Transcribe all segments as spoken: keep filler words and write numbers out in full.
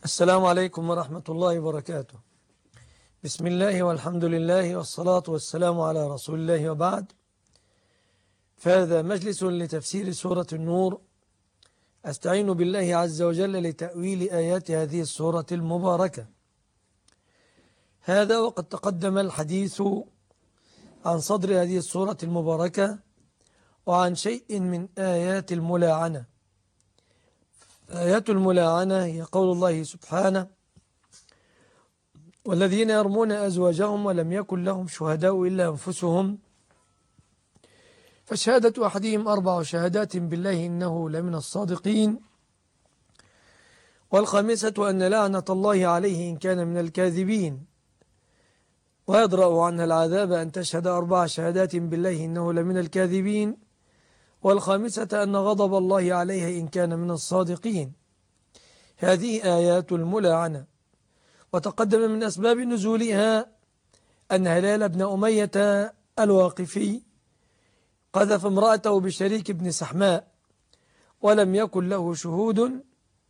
السلام عليكم ورحمة الله وبركاته. بسم الله والحمد لله والصلاة والسلام على رسول الله وبعد. فهذا مجلس لتفسير سورة النور، أستعين بالله عز وجل لتأويل آيات هذه السورة المباركة. هذا وقد تقدم الحديث عن صدر هذه السورة المباركة وعن شيء من آيات الملاعنة. آيات الملاعنة هي قول الله سبحانه: والذين يرمون أزواجهم ولم يكن لهم شهداء إلا أنفسهم فشهادة أحدهم أربع شهادات بالله إنه لمن الصادقين، والخامسة أن لعنة الله عليه إن كان من الكاذبين، ويدرأ عنها العذاب أن تشهد أربع شهادات بالله إنه لمن الكاذبين، والخامسة أن غضب الله عليها إن كان من الصادقين. هذه آيات الملاعنة. وتقدم من أسباب نزولها أن هلال بن أمية الواقفي قذف امرأته بشريك بن سحماء ولم يكن له شهود،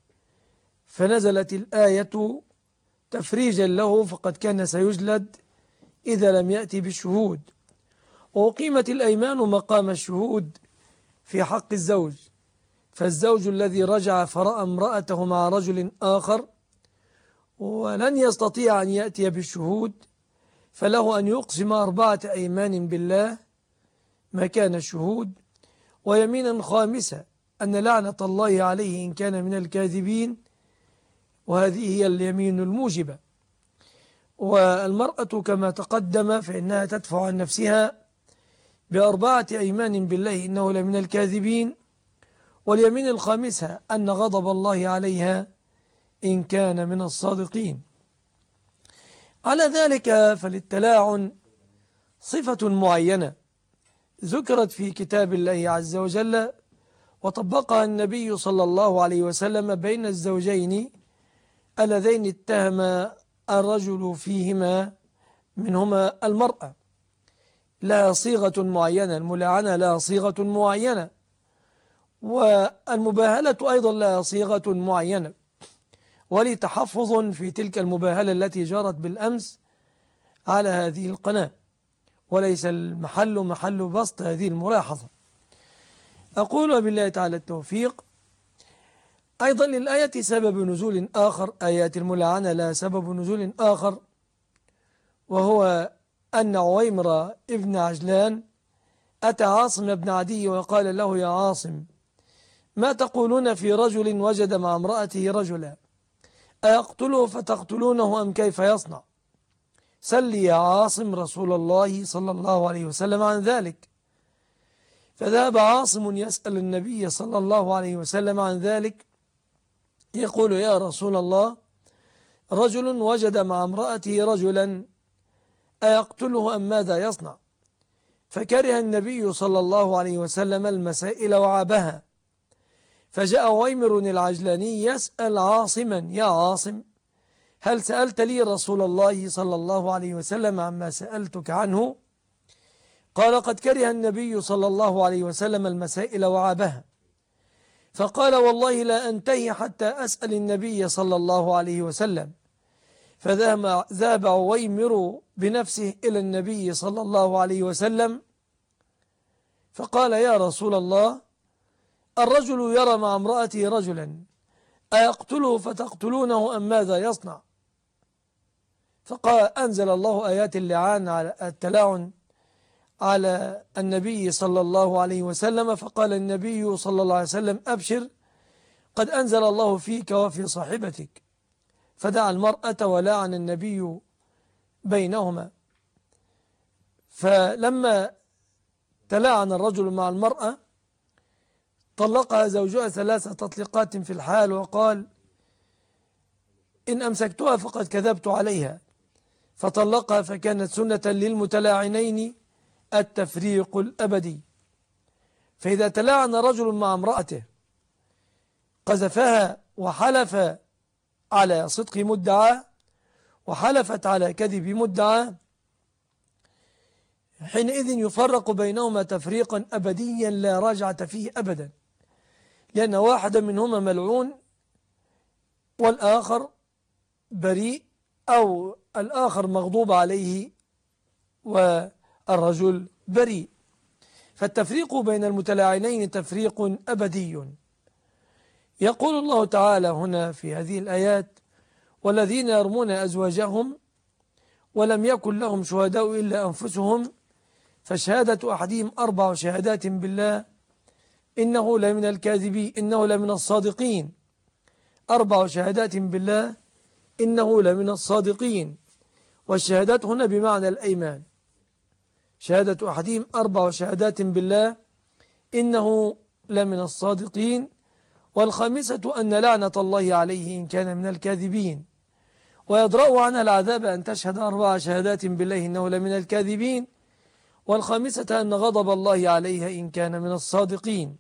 فنزلت الآية تفريجا له، فقد كان سيجلد إذا لم يأتي بالشهود. وأقيمت الأيمان مقام الشهود في حق الزوج، فالزوج الذي رجع فرأى امرأته مع رجل آخر ولن يستطيع أن يأتي بالشهود فله أن يقسم أربعة أيمان بالله مكان الشهود، ويمينا خامسة أن لعنة الله عليه إن كان من الكاذبين، وهذه هي اليمين الموجبة. والمرأة كما تقدم فإنها تدفع عن نفسها بأربعة أيمان بالله إنه لمن الكاذبين، واليمين الخامسة أن غضب الله عليها إن كان من الصادقين. على ذلك فللتلاعن صفة معينة ذكرت في كتاب الله عز وجل وطبقها النبي صلى الله عليه وسلم بين الزوجين اللذين اتهم الرجل فيهما منهما المرأة. لها صيغة معينة، الملاعنة لها صيغة معينة، والمباهلة أيضا لها صيغة معينة، ولتحفظ في تلك المباهلة التي جرت بالأمس على هذه القناة، وليس المحل محل بسط هذه الملاحظة. أقول بالله تعالى التوفيق. أيضا للآية سبب نزول آخر، آيات الملاعنة لها سبب نزول آخر، وهو أن عويمر ابن عجلان أتى عاصم بن عدي وقال له: يا عاصم، ما تقولون في رجل وجد مع امرأته رجلا، أيقتله فتقتلونه أم كيف يصنع؟ سل يا عاصم رسول الله صلى الله عليه وسلم عن ذلك. فذهب عاصم يسأل النبي صلى الله عليه وسلم عن ذلك، يقول: يا رسول الله، رجل وجد مع امرأته رجلا أيقتله أم ماذا يصنع؟ فكره النبي صلى الله عليه وسلم المسائل وعابها، فجاء عويمر العجلاني يسأل عاصما: يا عاصم، هل سألت لي رسول الله صلى الله عليه وسلم عما سألتك عنه؟ قال: قد كره النبي صلى الله عليه وسلم المسائل وعابها. فقال: والله لا أنتهي حتى أسأل النبي صلى الله عليه وسلم. فذهب عويمر بنفسه إلى النبي صلى الله عليه وسلم فقال: يا رسول الله، الرجل يرى مع امرأته رجلا، أيقتله فتقتلونه أم ماذا يصنع؟ فقال: أنزل الله آيات اللعان على التلاعن على النبي صلى الله عليه وسلم. فقال النبي صلى الله عليه وسلم: أبشر، قد أنزل الله فيك وفي صاحبتك. فدعا المرأة ولعن النبي بينهما. فلما تلاعن الرجل مع المرأة طلقها زوجها ثلاث تطليقات في الحال، وقال: إن أمسكتها فقد كذبت عليها، فطلقها. فكانت سنة للمتلاعنين التفريق الأبدي. فإذا تلاعن رجل مع امرأته قذفها وحلف على صدق مدعى وحلفت على كذب مدعى، حينئذ يفرق بينهما تفريقا أبديا لا رجعة فيه أبدا، لأن واحدا منهما ملعون والآخر بريء أو الآخر مغضوب عليه والرجل بريء. فالتفريق بين المتلاعنين تفريق أبدي. يقول الله تعالى هنا في هذه الآيات: والذين يرمون أزواجهم ولم يكن لهم شهداء إلا أنفسهم فشهادة أحدهم أربع شهادات بالله إنه لمن الكاذبين إنه لمن الصادقين. أربع شهادات بالله إنه لمن الصادقين. والشهادات هنا بمعنى الأيمان. شهادة أحدهم أربع شهادات بالله إنه لمن الصادقين. والخامسة أن لعنة الله عليه إن كان من الكاذبين. ويدرأ عنها العذاب أن تشهد أربع شهادات بالله إنه لمن الكاذبين. والخامسة أن غضب الله عليها إن كان من الصادقين.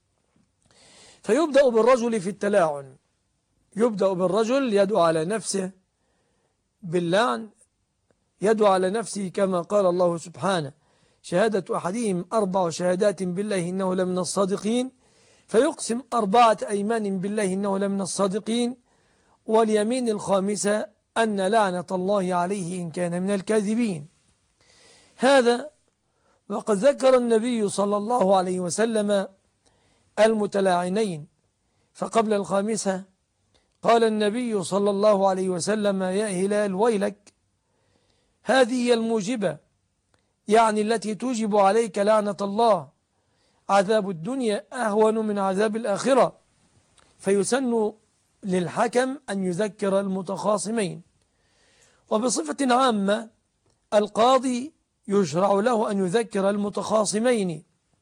فيبدأ بالرجل في التلاعن، يبدأ بالرجل يدعو على نفسه باللعن، يدعو على نفسه كما قال الله سبحانه: شهادة أحدهم أربع شهادات بالله إنه لمن الصادقين. فيقسم أربعة أيمان بالله إنه لمن الصادقين. واليمين الخامسة أن لعنة الله عليه إن كان من الكاذبين. هذا وقد ذكر النبي صلى الله عليه وسلم المتلاعنين. فقبل الخامسة قال النبي صلى الله عليه وسلم: يا هلال ويلك، هذه هي الموجبة، يعني التي توجب عليك لعنة الله. عذاب الدنيا أهون من عذاب الآخرة. فيسن للحكم أن يذكر المتخاصمين. وبصفة عامة القاضي يشرع له أن يذكر المتخاصمين.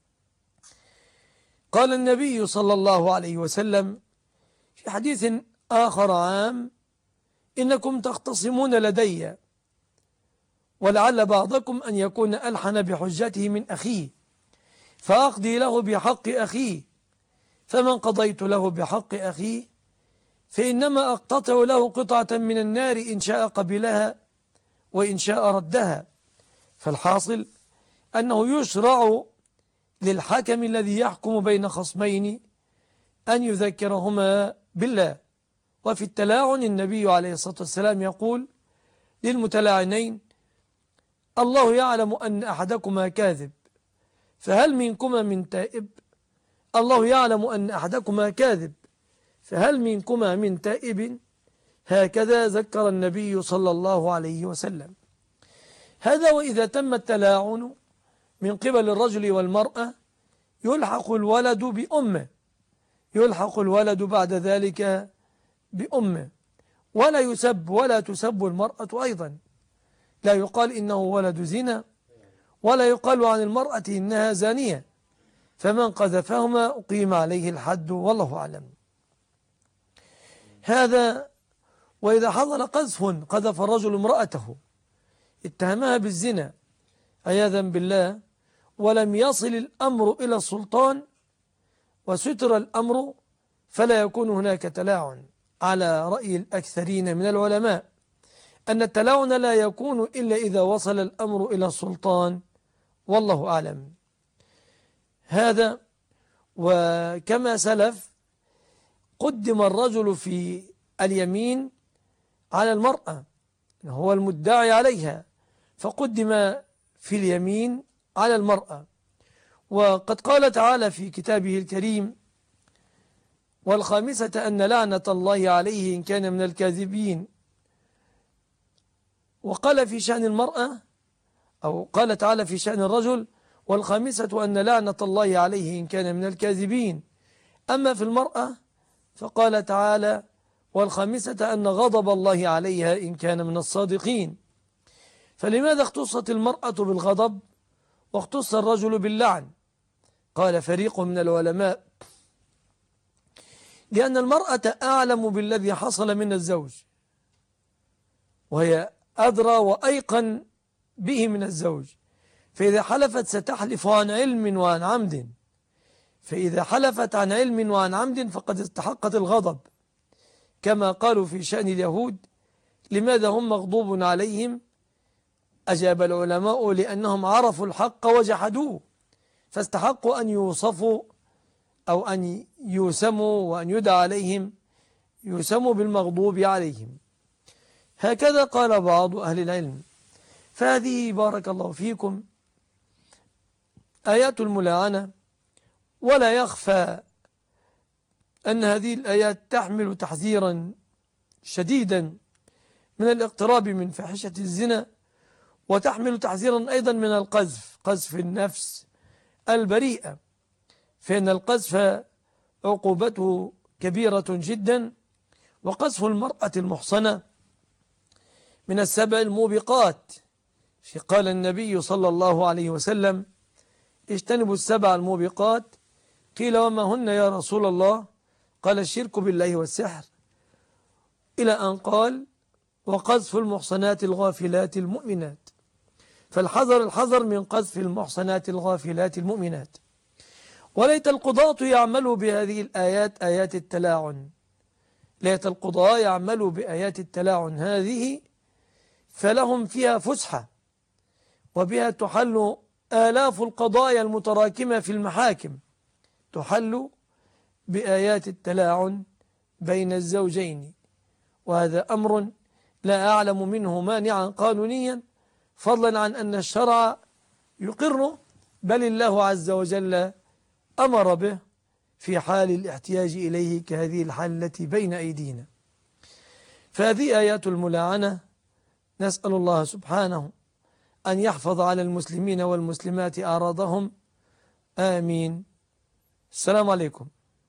قال النبي صلى الله عليه وسلم في حديث آخر عام: إنكم تختصمون لدي، ولعل بعضكم أن يكون ألحن بحجته من أخيه، فأقضي له بحق أخيه، فمن قضيت له بحق أخيه فإنما أقتطع له قطعة من النار إن شاء قبلها وإن شاء ردها. فالحاصل أنه يشرع للحكم الذي يحكم بين خصمين أن يذكرهما بالله. وفي التلاعن النبي عليه الصلاة والسلام يقول للمتلاعنين: الله يعلم أن أحدكما كاذب، فهل منكما من تائب؟ الله يعلم أن أحدكما كاذب، فهل منكما من تائب؟ هكذا ذكر النبي صلى الله عليه وسلم. هذا وإذا تم التلاعن من قبل الرجل والمرأة يلحق الولد بأمه، يلحق الولد بعد ذلك بأمه، ولا يسب ولا تسب المرأة أيضا. لا يقال إنه ولد زنا، ولا يقال عن المرأة إنها زانية. فمن قذفهما أقيم عليه الحد، والله أعلم. هذا وإذا حصل قذف، قذف الرجل امرأته، اتهمها بالزنا عياذا بالله، ولم يصل الأمر إلى السلطان وستر الأمر، فلا يكون هناك تلاعن على رأي الأكثرين من العلماء، أن التلاعن لا يكون إلا إذا وصل الأمر إلى السلطان، والله أعلم. هذا وكما سلف قدم الرجل في اليمين على المرأة، هو المدعي عليها، فقدم في اليمين على المرأة. وقد قال تعالى في كتابه الكريم: والخامسة أن لعنة الله عليه إن كان من الكاذبين. وقال في شأن المرأة، أو قال تعالى في شأن الرجل: والخامسة أن لعنة الله عليه إن كان من الكاذبين. أما في المرأة فقال تعالى: والخامسة أن غضب الله عليها إن كان من الصادقين. فلماذا اختصت المرأة بالغضب واختص الرجل باللعن؟ قال فريق من العلماء: لأن المرأة أعلم بالذي حصل من الزوج، وهي أدرى وأيقن به من الزوج، فإذا حلفت ستحلف عن علم وعن عمد، فإذا حلفت عن علم وعن عمد فقد استحقت الغضب، كما قالوا في شأن اليهود: لماذا هم مغضوب عليهم؟ أجاب العلماء: لأنهم عرفوا الحق وجحدوه، فاستحقوا أن يوصفوا أو أن يوسموا وأن يدعى عليهم، يوسموا بالمغضوب عليهم. هكذا قال بعض أهل العلم. فهذه بارك الله فيكم آيات الملاعنة، ولا يخفى أن هذه الآيات تحمل تحذيرا شديدا من الاقتراب من فاحشة الزنا، وتحمل تحذيرا أيضا من القذف، قذف النفس البريئة، فإن القذف عقوبته كبيرة جدا، وقذف المرأة المحصنة من السبع الموبقات. قال النبي صلى الله عليه وسلم: اجتنبوا السبع الموبقات. قيل: وما هن يا رسول الله؟ قال: الشرك بالله والسحر، إلى أن قال: وقذف المحصنات الغافلات المؤمنات. فالحذر الحذر من قذف المحصنات الغافلات المؤمنات. وليت القضاة يعملوا بهذه الآيات، آيات التلاعن، ليت القضاة يعملوا بآيات التلاعن هذه، فلهم فيها فسحة، وبها تحل آلاف القضايا المتراكمة في المحاكم، تحل بآيات التلاعن بين الزوجين. وهذا أمر لا أعلم منه مانعا قانونيا، فضلا عن أن الشرع يقره، بل الله عز وجل أمر به في حال الاحتياج إليه، كهذه الحال التي بين أيدينا. فهذه آيات الملاعنة، نسأل الله سبحانه أن يحفظ على المسلمين والمسلمات أعراضهم، آمين. السلام عليكم.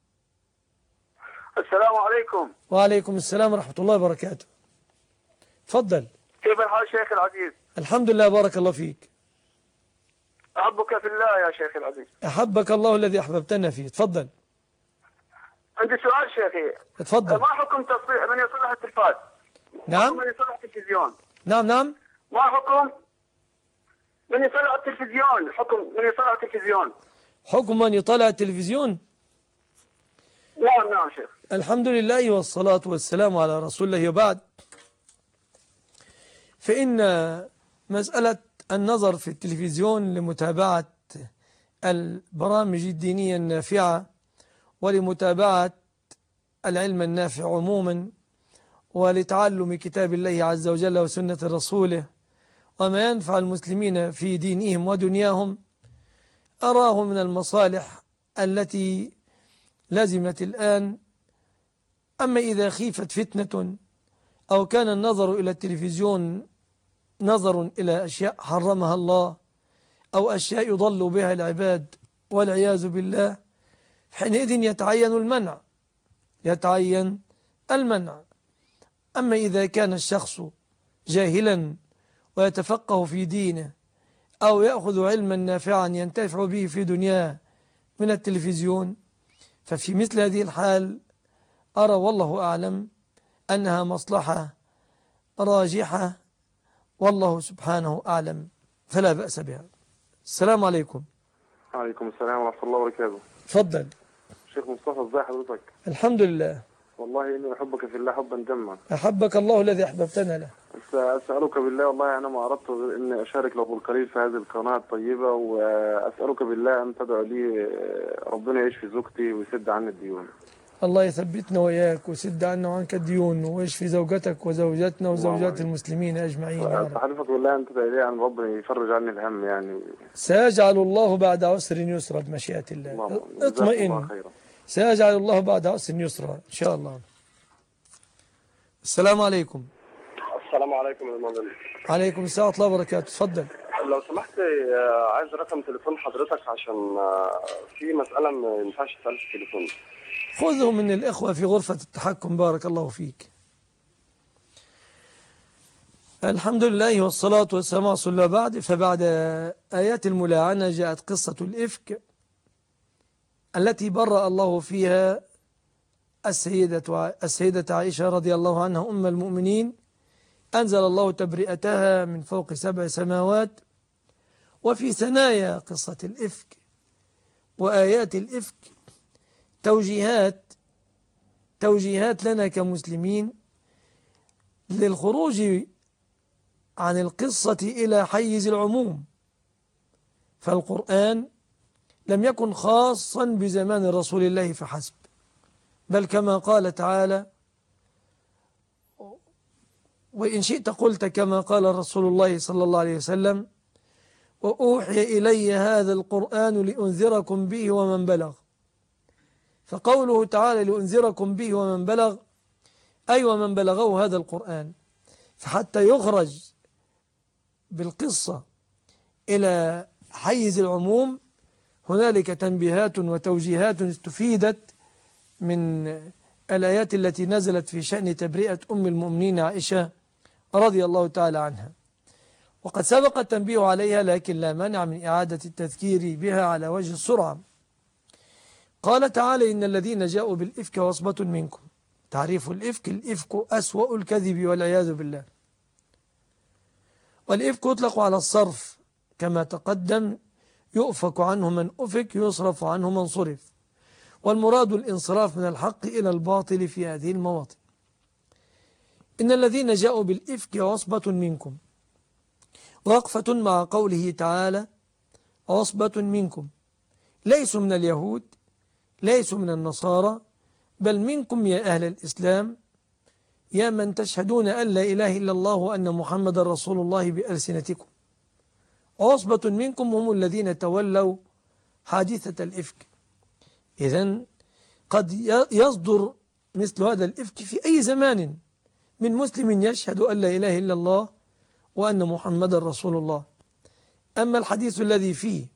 السلام عليكم. وعليكم السلام ورحمة الله وبركاته. تفضل. كيف الحال شيخ العزيز؟ الحمد لله، بارك الله فيك. أحبك في الله يا شيخ العزيز. أحبك الله الذي أحببتنا فيه. تفضل. عندي سؤال شيخي. تفضل. ما حكم تصليح من يصلح التلفاز؟ نعم. من يصلح التلفزيون؟ نعم نعم. ما حكم من يصلح التلفزيون؟ حكم من يصلح التلفزيون؟ حكم من يطلع التلفزيون؟ نعم نعم شيخ. الحمد لله والصلاة والسلام على رسول الله، وبعد. فإن مسألة النظر في التلفزيون لمتابعة البرامج الدينية النافعة، ولمتابعة العلم النافع عموما، ولتعلم كتاب الله عز وجل وسنة رسوله، وما ينفع المسلمين في دينهم ودنياهم، أراه من المصالح التي لزمت الآن. أما إذا خيفت فتنة، أو كان النظر إلى التلفزيون نظر إلى أشياء حرمها الله، أو أشياء يضل بها العباد والعياذ بالله، حينئذ يتعين المنع، يتعين المنع. أما إذا كان الشخص جاهلا ويتفقه في دينه، أو يأخذ علما نافعا ينتفع به في دنياه من التلفزيون، ففي مثل هذه الحال أرى والله أعلم أنها مصلحة راجحة، والله سبحانه أعلم، فلا بأس بها. السلام عليكم. وعليكم السلام ورحمة الله وبركاته. تفضل. شيخ مصطفى، ازي حضرتك؟ الحمد لله. والله إني أحبك في الله حبا جما. أحبك الله الذي أحببتنا له. أسألك بالله، والله أنا ما أردت إني أشارك له القليل في هذه القناة الطيبة، وأسألك بالله أن تدعو لي ربنا يشفي زوجتي ويسد عني الديون. الله يثبتنا وإياك ويسد عنا وعنك الديون، ويشفي زوجتك وزوجتنا وزوجات المسلمين أجمعين يا رب. حلفك بالله أن تدعو لي أن ربنا يفرج عني الهم يعني. سيجعل الله بعد عسر يسرا بمشيئة الله. اطمئن، سيجعل الله بعد عسر يسرا إن شاء الله. السلام عليكم. السلام عليكم يا مولانا. عليكم السلام ورحمة الله وبركاته. تفضل. لو سمحت، عايز رقم تليفون حضرتك عشان في مسألة ما ينفعش تسأل في التليفون. خذه من الإخوة في غرفة التحكم، بارك الله فيك. الحمد لله والصلاة والسلام على رسول الله، بعد. فبعد آيات الملاعنة جاءت قصة الإفك التي برأ الله فيها السيدة السيدة عائشة رضي الله عنها أم المؤمنين، أنزل الله تبرئتها من فوق سبع سماوات. وفي ثنايا قصة الإفك وآيات الإفك توجيهات توجيهات لنا كمسلمين للخروج عن القصة إلى حيز العموم. فالقرآن لم يكن خاصا بزمان رسول الله فحسب، بل كما قال تعالى: وإن شئت قلت كما قال رسول الله صلى الله عليه وسلم: وأوحي إلي هذا القرآن لأنذركم به ومن بلغ. فقوله تعالى لأنذركم به ومن بلغ أي ومن بلغه هذا القرآن. فحتى يخرج بالقصة إلى حيز العموم هنالك تنبيهات وتوجيهات استفيدت من الآيات التي نزلت في شأن تبرئة أم المؤمنين عائشة رضي الله تعالى عنها، وقد سبق التنبيه عليها، لكن لا مانع من إعادة التذكير بها على وجه السرعة. قال تعالى: إن الذين جاءوا بالإفك عصبة منكم. تعريف الإفك: الإفك أسوأ الكذب والعياذ بالله. والإفك يطلق على الصرف كما تقدم، يؤفك عنه من أفك، يصرف عنه من صرف، والمراد الانصراف من الحق إلى الباطل في هذه المواطن. إن الذين جاءوا بالإفك عصبة منكم، وقفة مع قوله تعالى: عصبة منكم، ليسوا من اليهود، ليسوا من النصارى، بل منكم يا أهل الإسلام، يا من تشهدون أن لا إله إلا الله وأن محمد رسول الله بألسنتكم. عصبة منكم هم الذين تولوا حادثة الإفك. إذن قد يصدر مثل هذا الإفك في أي زمان من مسلم يشهد أن لا إله إلا الله وأن محمد رسول الله. أما الحديث الذي فيه: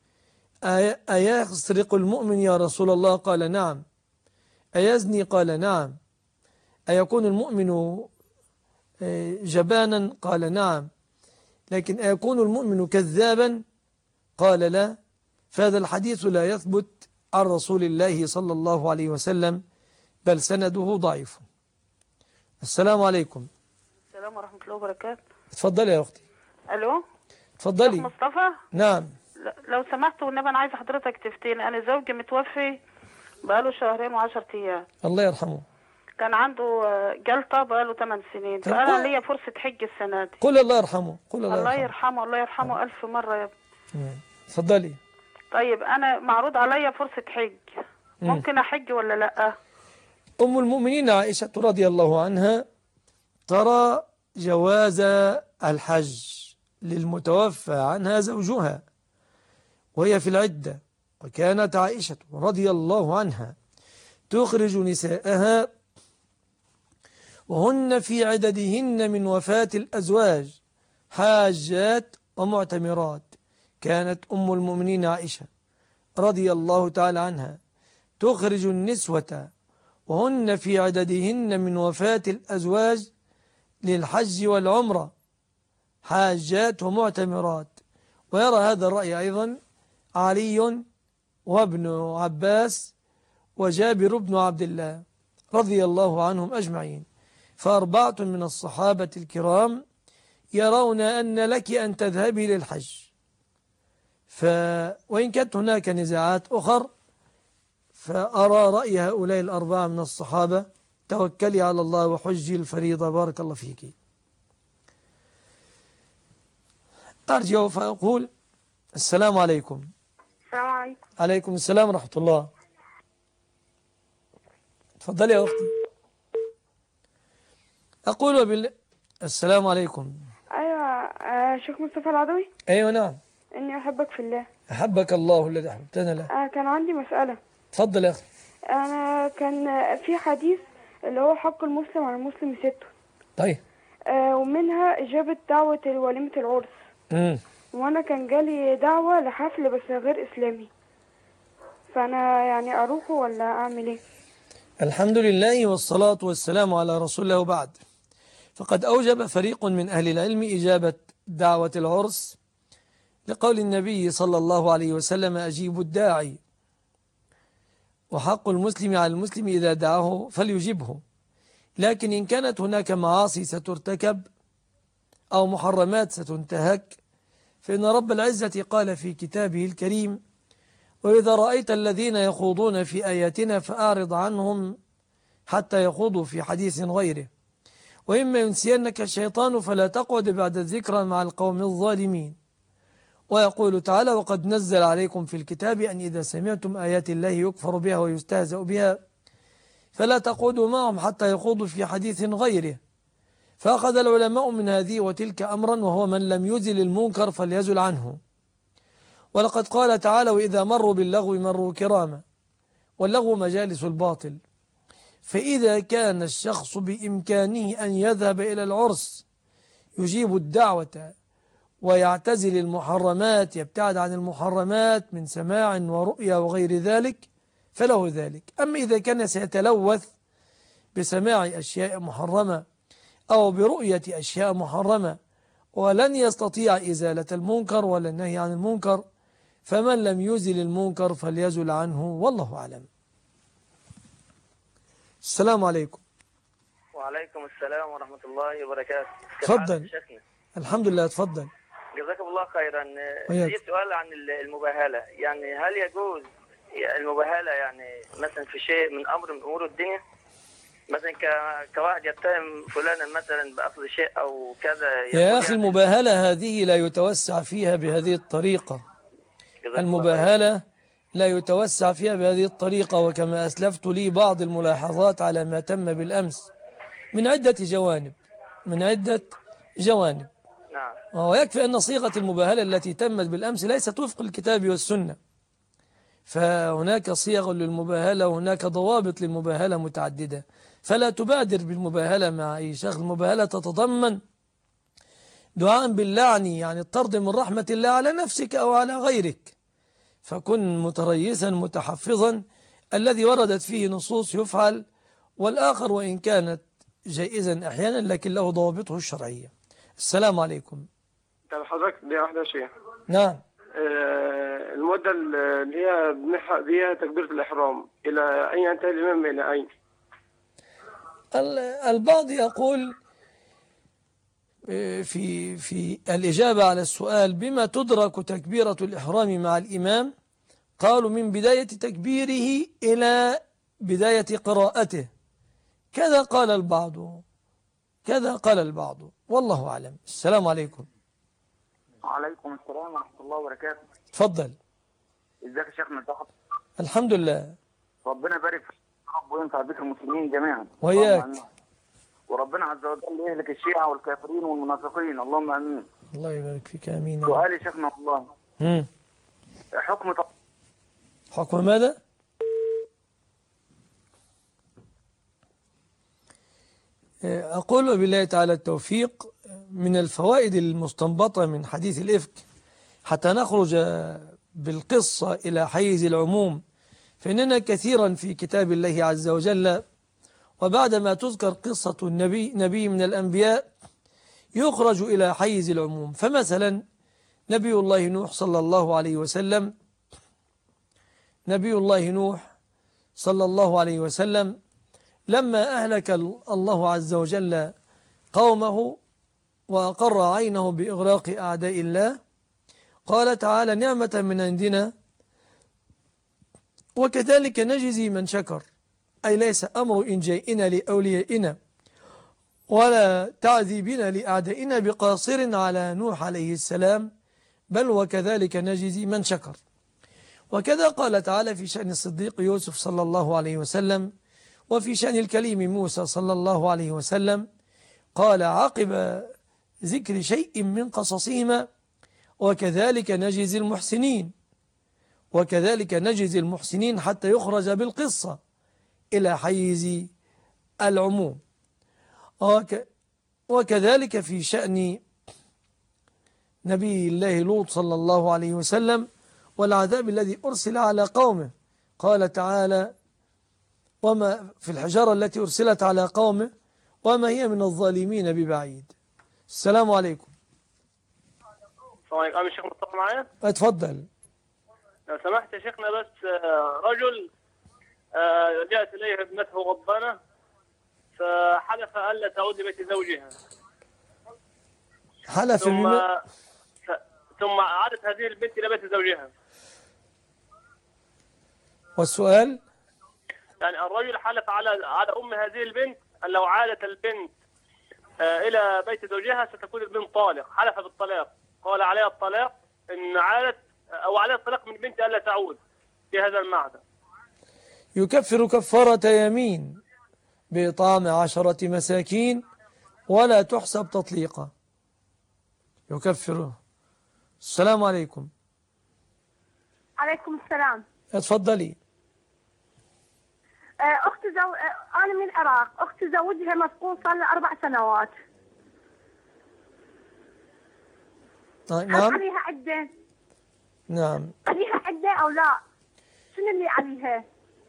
أيسرق المؤمن يا رسول الله؟ قال: نعم. أيزني؟ قال: نعم. أيكون المؤمن جبانا؟ قال: نعم. لكن أيكون المؤمن كذابا؟ قال: لا. فهذا الحديث لا يثبت عن رسول الله صلى الله عليه وسلم، بل سنده ضعيف. السلام عليكم. السلام ورحمة الله وبركاته. اتفضلي يا أختي. ألو، اتفضلي. شيخ مصطفى. نعم. لو سمحت والنبي أنا عايزة حضرتك تفتيني. أنا زوجي متوفي بقاله شهرين وعشرة أيام. الله يرحمه. كان عنده جلطة بقاله ثمان سنين، فأنا ليا فرصة حج السنة دي. قل الله يرحمه. قل الله, الله يرحمه. يرحمه الله يرحمه آه. ألف مرة يا ابني. اتفضلي. طيب أنا معروض عليا فرصة حج، ممكن أحج ولا لأ؟ أم المؤمنين عائشة رضي الله عنها ترى جواز الحج للمتوفى عنها زوجها وهي في العدة. وكانت عائشة رضي الله عنها تخرج نساءها وهن في عددهن من وفاة الأزواج حاجات ومعتمرات. كانت أم المؤمنين عائشة رضي الله تعالى عنها تخرج النسوة وهن في عددهن من وفاة الأزواج للحج والعمرة حاجات ومعتمرات. ويرى هذا الرأي أيضا علي وابن عباس وجابر بن عبد الله رضي الله عنهم أجمعين. فأربعة من الصحابة الكرام يرون أن لك أن تذهبي للحج. ف... وإن كانت هناك نزاعات أخر، فأرى رأي هؤلاء الأربعة من الصحابة: توكلي على الله وحجي الفريضة. بارك الله فيك. أرجع فأقول: السلام عليكم. السلام عليكم. عليكم السلام ورحمة الله. تفضلي يا أختي. أقول بال... السلام عليكم. أيوة آه شيخ مصطفى العدوي. أيوة نعم. إني أحبك في الله. أحبك الله الذي أحببتنا له. آه كان عندي مسألة. تفضل يا أختي. أنا كان في حديث اللي هو حق المسلم على المسلم ستة. طيب. آه ومنها إجابة دعوة وليمة العرس. امم وأنا كان جالي دعوة لحفل بس غير إسلامي، فأنا يعني أروح ولا أعمل إيه؟ الحمد لله والصلاة والسلام على رسول الله وبعد. فقد أوجب فريق من أهل العلم إجابة دعوة العرس لقول النبي صلى الله عليه وسلم: أجيبوا الداعي. وحق المسلم على المسلم إذا دعاه فليجبه. لكن إن كانت هناك معاصي سترتكب أو محرمات ستنتهك، فإن رب العزة قال في كتابه الكريم: وإذا رأيت الذين يخوضون في آياتنا فأعرض عنهم حتى يخوضوا في حديث غيره، وإما ينسينك الشيطان فلا تقعد بعد الذكرى مع القوم الظالمين. ويقول تعالى: وقد نزل عليكم في الكتاب أن إذا سمعتم آيات الله يكفر بها ويستهزأ بها فلا تقعدوا معهم حتى يخوضوا في حديث غيره. فأخذ العلماء من هذه وتلك أمرا، وهو من لم يزل المنكر فليزل عنه. ولقد قال تعالى: وإذا مروا باللغو مروا كراما. واللغو مجالس الباطل، فإذا كان الشخص بإمكانه أن يذهب إلى العرس يجيب الدعوة ويعتزل المحرمات، يبتعد عن المحرمات من سماع ورؤيا وغير ذلك، فله ذلك. أما إذا كان سيتلوث بسماع أشياء محرمة أو برؤية أشياء محرمة ولن يستطيع إزالة المنكر ولا النهي عن المنكر، فمن لم يزل المنكر فليزل عنه، والله أعلم. السلام عليكم. وعليكم السلام ورحمة الله وبركاته. تفضل. الحمد لله، تفضل. جزاكم الله خيرا. وياك. في سؤال عن المباهلة، يعني هل يجوز المباهلة يعني مثلا في شيء من أمر من أمور الدنيا، مثلا كواحد يتهم فلانا مثلا بأخذ شيء أو كذا؟ يا أخي يعني المباهلة هذه لا يتوسع فيها بهذه الطريقة. المباهلة لا يتوسع فيها بهذه الطريقة، وكما أسلفت لي بعض الملاحظات على ما تم بالأمس من عدة جوانب من عدة جوانب نعم. ويكفي أن صيغة المباهلة التي تمت بالأمس ليست وفق الكتاب والسنة، فهناك صيغ للمباهلة وهناك ضوابط للمباهلة متعددة، فلا تبادر بالمباهلة مع أي شخص. المباهلة تتضمن دعاء باللعن، يعني الطرد من رحمة الله على نفسك أو على غيرك، فكن متريثا متحفظا. الذي وردت فيه نصوص يفعل، والآخر وإن كانت جائزا أحيانا لكن له ضوابطه الشرعية. السلام عليكم. طب حضرتك دي واحدة شيء. نعم. آه المدة اللي هي بنحق بيها تكبيرة الإحرام إلى أين ينتهي الإمام، إلى أين؟ البعض يقول في في الإجابة على السؤال بما تدرك تكبيرة الإحرام مع الإمام، قالوا من بداية تكبيره إلى بداية قراءته، كذا قال البعض كذا قال البعض والله أعلم. السلام عليكم. وعليكم السلام ورحمة الله وبركاته. تفضل. ازيك يا شيخنا؟ تحت الحمد لله. ربنا يبارك فيك رب وينفع بك المسلمين جميعا. وإياك. وربنا عز وجل يهلك الشيعة والكافرين والمنافقين، اللهم امين. الله يبارك فيك، امين. سؤالي يا شيخنا والله، امم حكم حكم ماذا؟ أقول بالله تعالى التوفيق. من الفوائد المستنبطة من حديث الإفك حتى نخرج بالقصة إلى حيز العموم، فإننا كثيرا في كتاب الله عز وجل وبعدما تذكر قصة النبي نبي من الأنبياء يخرج إلى حيز العموم. فمثلا نبي الله نوح صلى الله عليه وسلم نبي الله نوح صلى الله عليه وسلم لما أهلك الله عز وجل قومه وأقر عينه بإغراق أعداء الله، قال تعالى: نعمة من عندنا وكذلك نجزي من شكر، أي ليس أمر إنجائنا لأوليائنا ولا تعذيبنا لأعدائنا بقاصر على نوح عليه السلام، بل وكذلك نجزي من شكر. وكذا قال تعالى في شأن الصديق يوسف صلى الله عليه وسلم، وفي شأن الكليم موسى صلى الله عليه وسلم، قال عقب ذكر شيء من قصصهما: وكذلك نجزي المحسنين وكذلك نجزي المحسنين، حتى يخرج بالقصة إلى حيز العموم. وكذلك في شأن نبي الله لوط صلى الله عليه وسلم والعذاب الذي أرسل على قومه، قال تعالى: وما في الحجارة التي أرسلت على قومه وما هي من الظالمين ببعيد. السلام عليكم. السلام عليكم. أنا الشيخ مصطفى معايا؟ اتفضل. لو سمحت يا شيخنا، بس رجل جاءت إليه ابنته غضبانة فحلف ألا تعود لبيت زوجها، حلف ثم بم... ثم عادت هذه البنت إلى بيت زوجها. والسؤال؟ يعني الرجل حلف على على أم هذه البنت أن لو عادت البنت إلى بيت زوجها ستكون البنت طالق، حلف بالطلاق، قال عليها الطلاق إن عادت أو عليها الطلاق من بنت ألا تعود في هذا المعنى. يكفر كفارة يمين بإطعام عشرة مساكين ولا تحسب تطليقا يكفره. السلام عليكم. عليكم السلام. اتفضلي. أخت زو... أنا من العراق. أختي زوجها مفقود صار له أربع سنوات. طيب هل نعم. عليها عدة؟ نعم. عليها عدة أو لا؟ شنو اللي عليها؟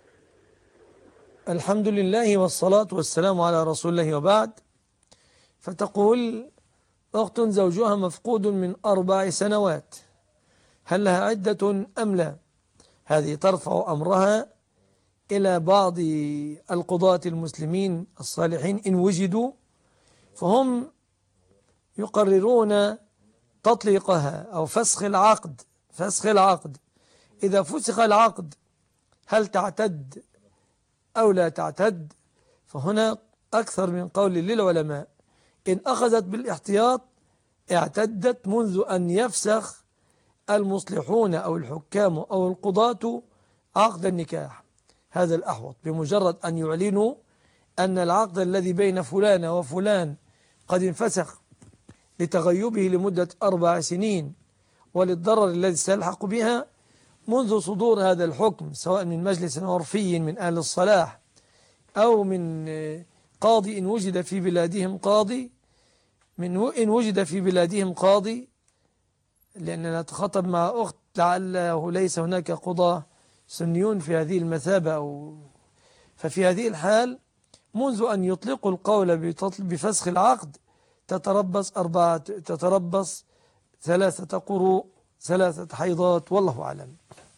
الحمد لله والصلاة والسلام على رسول الله وبعد. فتقول أخت زوجها مفقود من أربع سنوات، هل لها عدة أم لا؟ هذه ترفع أمرها إلى بعض القضاة المسلمين الصالحين إن وجدوا، فهم يقررون تطليقها أو فسخ العقد. فسخ العقد إذا فسخ العقد هل تعتد أو لا تعتد؟ فهنا أكثر من قول للعلماء. إن أخذت بالاحتياط اعتدت منذ أن يفسخ المصلحون أو الحكام أو القضاة عقد النكاح، هذا الأحوط. بمجرد أن يعلنوا أن العقد الذي بين فلان وفلان قد انفسخ لتغيبه لمدة أربع سنين وللضرر الذي سيلحق بها، منذ صدور هذا الحكم سواء من مجلس عرفي من أهل الصلاح أو من قاضي إن وجد في بلادهم قاضي من إن وجد في بلادهم قاضي لأننا نتخاطب مع أخت لعله ليس هناك قضاة سنيون في هذه المثابة أو ففي هذه الحال منذ أن يطلقوا القول بفسخ العقد تتربص أربعة تتربص ثلاثة قروء ثلاثة حيضات والله أعلم.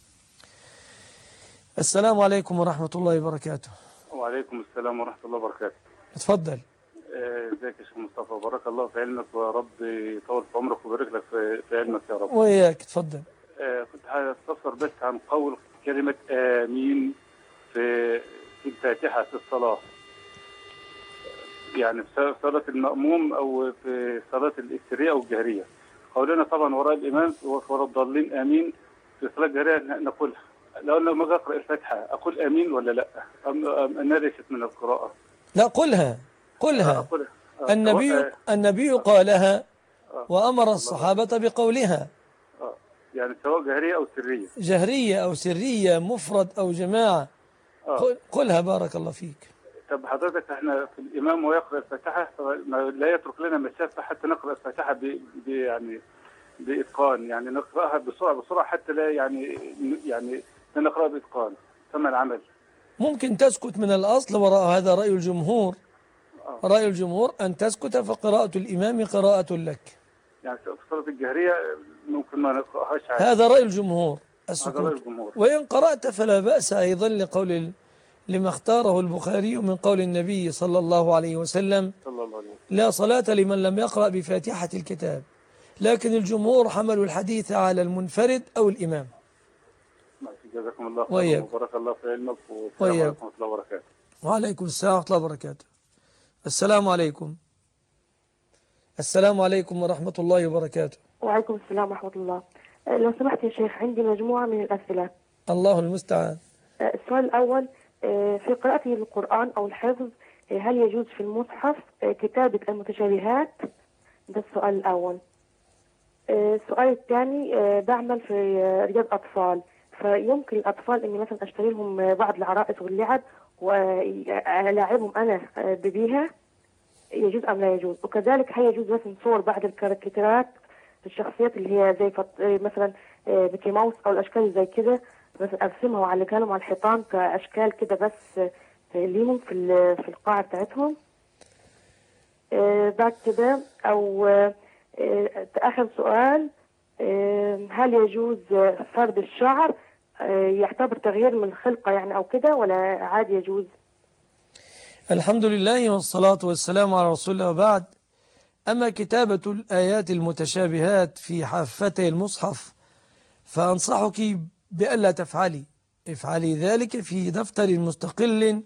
السلام عليكم ورحمة الله وبركاته. وعليكم السلام ورحمة الله وبركاته. اتفضل. ازيك يا شيخ مصطفى، بارك الله في علمك ورب يطول في عمرك ويبارك لك في في علمك يا رب. وإياك. اتفضل. آه كنت هستفسر بس عن قول كلمة آمين في في الفاتحة في الصلاة، يعني في صلاة المأموم أو في صلاة السرية أو الجهرية. قولنا طبعا وراء الإمام وراء الضالين آمين في صلاة الجهرية نقولها. لو لما أقرأ الفاتحة أقول آمين ولا لا؟ أم أنها ليست من القراءة؟ لا قلها قلها. أقولها. آه. النبي آه. النبي قالها وأمر الصحابة بقولها. آه. يعني سواء جهرية أو سرية. جهرية أو سرية، مفرد أو جماعة. آه. قلها بارك الله فيك. طب حضرتك احنا في الإمام ويقرأ الفاتحة لا يترك لنا مسافة حتى نقرأ الفاتحة ب يعني بإتقان، يعني نقرأها بسرعة بسرعة حتى لا يعني يعني نقرأها بإتقان. ثم العمل ممكن تسكت من الأصل وراء هذا رأي الجمهور. آه. رأي الجمهور أن تسكت فقراءة الإمام قراءة لك. يعني في صلاة الجهرية ممكن ما نقرأهاش عادي. هذا رأي الجمهور السكوت. هذا رأي الجمهور. وإن قرأت فلا بأس أيضا لقول لما اختاره البخاري من قول النبي صلى الله عليه وسلم صلى الله عليه وسلم لا صلاة لمن لم يقرأ بفاتحة الكتاب. لكن الجمهور حملوا الحديث على المنفرد أو الإمام. جزاكم الله خير وبارك الله في علمك والسلام عليكم ورحمة الله وبركاته. وعليكم السلام ورحمة الله وبركاته. السلام عليكم. السلام عليكم ورحمة الله وبركاته. وعليكم السلام ورحمة الله. لو سمحت يا شيخ عندي مجموعة من الأسئلة. الله المستعان. السؤال الأول في قراءته للقرآن أو الحفظ هل يجوز في المصحف كتابة المتشابهات؟ ده السؤال الأول. السؤال الثاني بعمل في رياض أطفال، فيمكن الأطفال إني مثلا أشتري لهم بعض العرائس واللعب وألاعبهم أنا ببيها، يجوز أم لا يجوز؟ وكذلك هل يجوز مثلا صور بعض الكاريكاتيرات الشخصيات اللي هي زي فط... مثلا ميكي ماوس أو الأشكال اللي زي كده مثلا أرسمها وأعلقها لهم على الحيطان كأشكال كده بس ليهم في في القاعة بتاعتهم. بعد كده أو آخر سؤال، هل يجوز فرد الشعر يعتبر تغيير من الخلقة يعني أو كده ولا عادي يجوز؟ الحمد لله والصلاة والسلام على رسول الله وبعد. أما كتابة الآيات المتشابهات في حافتي المصحف فأنصحك بألا تفعلي افعلي ذلك في دفتر مستقل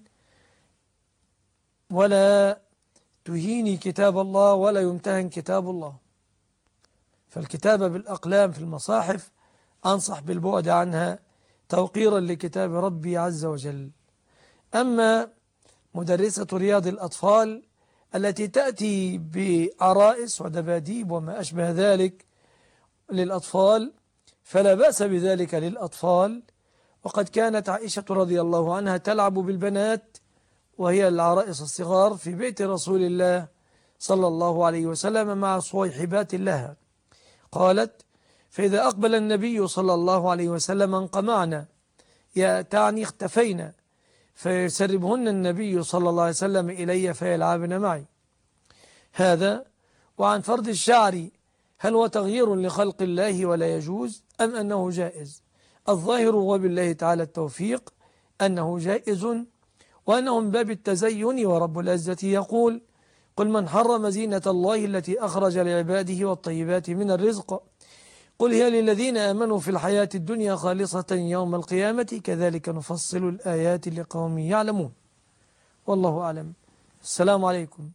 ولا تهيني كتاب الله ولا يمتهن كتاب الله. فالكتابة بالأقلام في المصاحف أنصح بالبعد عنها توقيرا لكتاب ربي عز وجل. أما مدرسة رياض الأطفال التي تأتي بعرائس ودباديب وما أشبه ذلك للأطفال فلا بأس بذلك للأطفال. وقد كانت عائشة رضي الله عنها تلعب بالبنات وهي العرائس الصغار في بيت رسول الله صلى الله عليه وسلم مع صويحبات لها. قالت: فإذا أقبل النبي صلى الله عليه وسلم انقمعنا، تعني اختفينا، فيسربهن النبي صلى الله عليه وسلم إلي فيلعبن معي. هذا. وعن فرض الشعر، هل هو تغيير لخلق الله ولا يجوز أم أنه جائز؟ الظاهر وبالله تعالى التوفيق أنه جائز، وأنه من باب التزين. ورب العزة يقول: قل من حرم زينة الله التي أخرج لعباده والطيبات من الرزق قل هي للذين آمنوا في الحياة الدنيا خالصة يوم القيامة كذلك نفصل الآيات لقوم يعلمون. والله أعلم. السلام عليكم.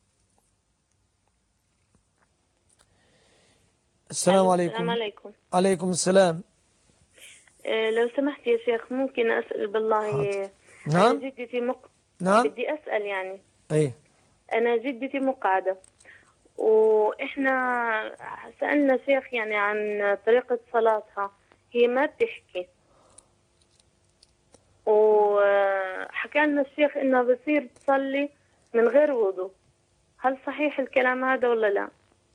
السلام عليكم. السلام عليكم. عليكم السلام. أه لو سمحت يا شيخ ممكن أسأل بالله؟ حاضر. نعم. أنا جدتي مق... نعم. بدي أسأل يعني. أي. أنا جدتي مقعدة، وإحنا سألنا شيخ يعني عن طريقة صلاتها، هي ما بتحكي، وحكى لنا الشيخ إنها بصير تصلي من غير وضوء. هل صحيح الكلام هذا ولا لا؟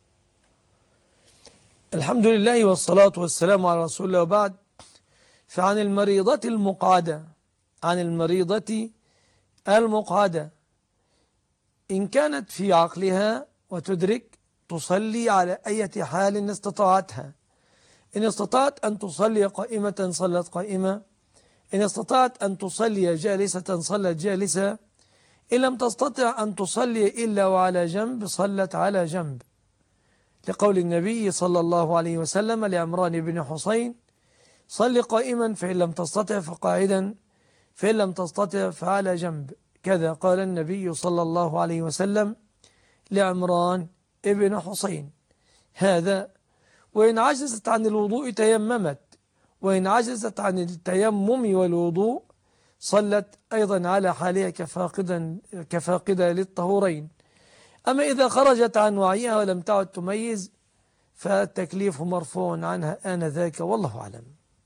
الحمد لله والصلاة والسلام على رسول الله. وبعد، فعن المريضة المقعدة عن المريضة المقعدة إن كانت في عقلها وتدرك تصلي على أي حال استطاعتها. إن استطاعت أن تصلي قائمة صلت قائمة، إن استطاعت أن تصلي جالسة صلت جالسة، إن لم تستطع أن تصلي إلا وعلى جنب صلت على جنب، لقول النبي صلى الله عليه وسلم لعمران بن حسين: صل قائما فإن لم تستطع فقاعدا فإن لم تستطع فعلى جنب. كذا قال النبي صلى الله عليه وسلم لعمران ابن حسين. هذا. وإن عجزت عن الوضوء تيممت، وإن عجزت عن التيمم والوضوء صلت أيضا على حالها كفاقدا كفاقدة للطهورين. أما إذا خرجت عن وعيها ولم تعد تميز فالتكليف مرفوع عنها آنذاك، والله أعلم.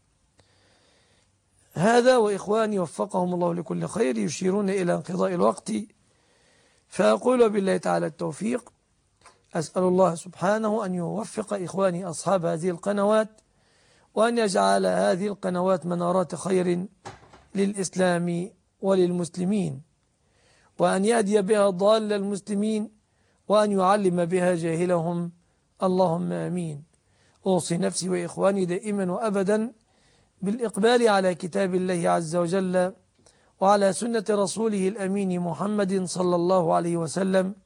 هذا. وإخواني وفقهم الله لكل خير يشيرون إلى انقضاء الوقت، فأقول بالله تعالى التوفيق. أسأل الله سبحانه أن يوفق إخواني أصحاب هذه القنوات، وأن يجعل هذه القنوات منارات خير للإسلام وللمسلمين، وأن يهدي بها ضال المسلمين، وأن يعلم بها جاهلهم، اللهم آمين. أوصي نفسي وإخواني دائما وأبدا بالإقبال على كتاب الله عز وجل وعلى سنة رسوله الأمين محمد صلى الله عليه وسلم،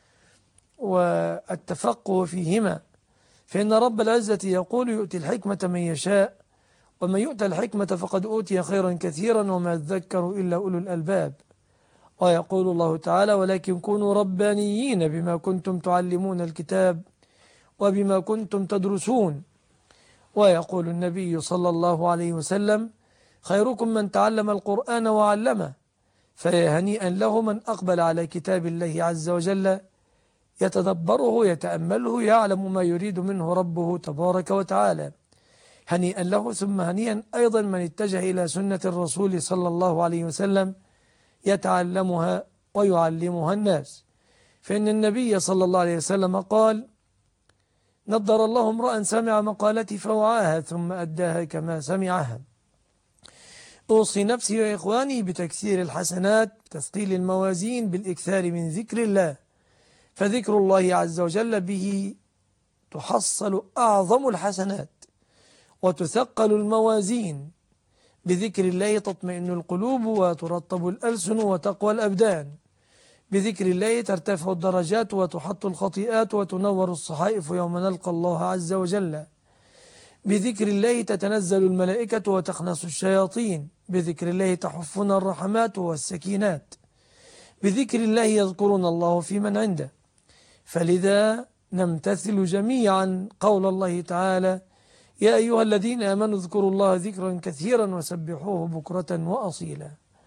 والتفقه فيهما، فإن رب العزة يقول: يؤتي الحكمة من يشاء ومن يؤتى الحكمة فقد أوتي خيرا كثيرا وما يذكر إلا أولو الألباب. ويقول الله تعالى: ولكن كونوا ربانيين بما كنتم تعلمون الكتاب وبما كنتم تدرسون. ويقول النبي صلى الله عليه وسلم: خيركم من تعلم القرآن وعلمه، فيا هنيئا له من أقبل على كتاب الله عز وجل يتدبره يتأمله يعلم ما يريد منه ربه تبارك وتعالى. هنيئا له. ثم هنيئا أيضا من اتجه إلى سنة الرسول صلى الله عليه وسلم يتعلمها ويعلمها الناس، فإن النبي صلى الله عليه وسلم قال: نضر الله امرأ سمع مقالتي فوعاها ثم أداها كما سمعها. أوصي نفسي وإخواني بتكثير الحسنات، بتثقيل الموازين، بالإكثار من ذكر الله، فذكر الله عز وجل به تحصل أعظم الحسنات وتثقل الموازين. بذكر الله تطمئن القلوب وترطب الألسن وتقوى الأبدان. بذكر الله ترتفع الدرجات وتحط الخطيئات وتنور الصحائف يوم نلقى الله عز وجل. بذكر الله تتنزل الملائكة وتخنس الشياطين. بذكر الله تحفنا الرحمات والسكينات. بذكر الله يذكرون الله في من عنده. فلذا نمتثل جميعا قول الله تعالى: يا أيها الذين آمنوا اذكروا الله ذكرا كثيرا وسبحوه بكرة وأصيلا.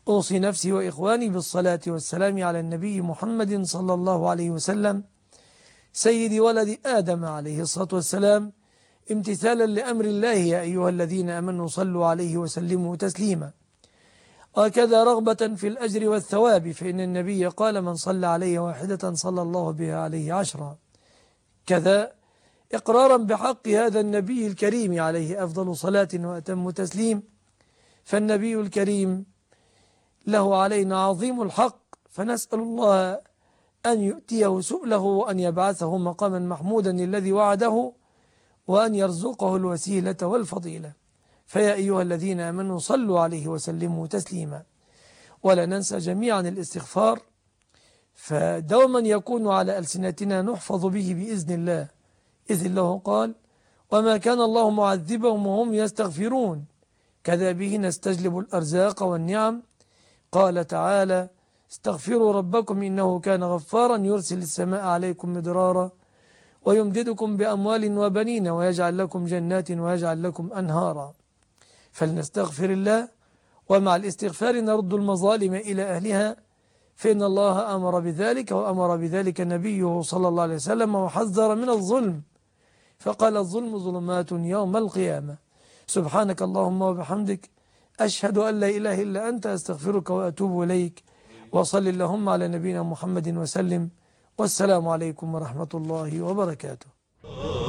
أوصي نفسي وإخواني بالصلاة والسلام على النبي محمد صلى الله عليه وسلم سيد ولد آدم عليه الصلاة والسلام، امتثالا لأمر الله يا أيها الذين آمنوا صلوا عليه وسلموا تسليما. وكذا رغبة في الأجر والثواب، فإن النبي قال من صلى عليه واحدة صلى الله بها عليه عشرا. كذا إقرارا بحق هذا النبي الكريم عليه أفضل صلاة وأتم تسليم، فالنبي الكريم له علينا عظيم الحق، فنسأل الله أن يؤتيه سؤله وأن يبعثه مقاما محمودا الذي وعده، وأن يرزقه الوسيلة والفضيلة. فيا أيها الذين آمنوا صلوا عليه وسلموا تسليما. ولا ننسى جميعا الاستغفار، فدوما يكون على ألسنتنا نحفظ به بإذن الله، إذ الله قال وما كان الله معذبهم وهم يستغفرون، كذا به نستجلب الأرزاق والنعم. قال تعالى استغفروا ربكم إنه كان غفارا يرسل السماء عليكم مدرارا ويمددكم بأموال وبنين ويجعل لكم جنات ويجعل لكم أنهارا. فلنستغفر الله، ومع الاستغفار نرد المظالم إلى أهلها، فإن الله أمر بذلك، وأمر بذلك نبيه صلى الله عليه وسلم وحذر من الظلم، فقال الظلم ظلمات يوم القيامة. سبحانك اللهم وبحمدك، أشهد أن لا إله إلا أنت، أستغفرك وأتوب إليك. وصل اللهم على نبينا محمد وسلم، والسلام عليكم ورحمة الله وبركاته.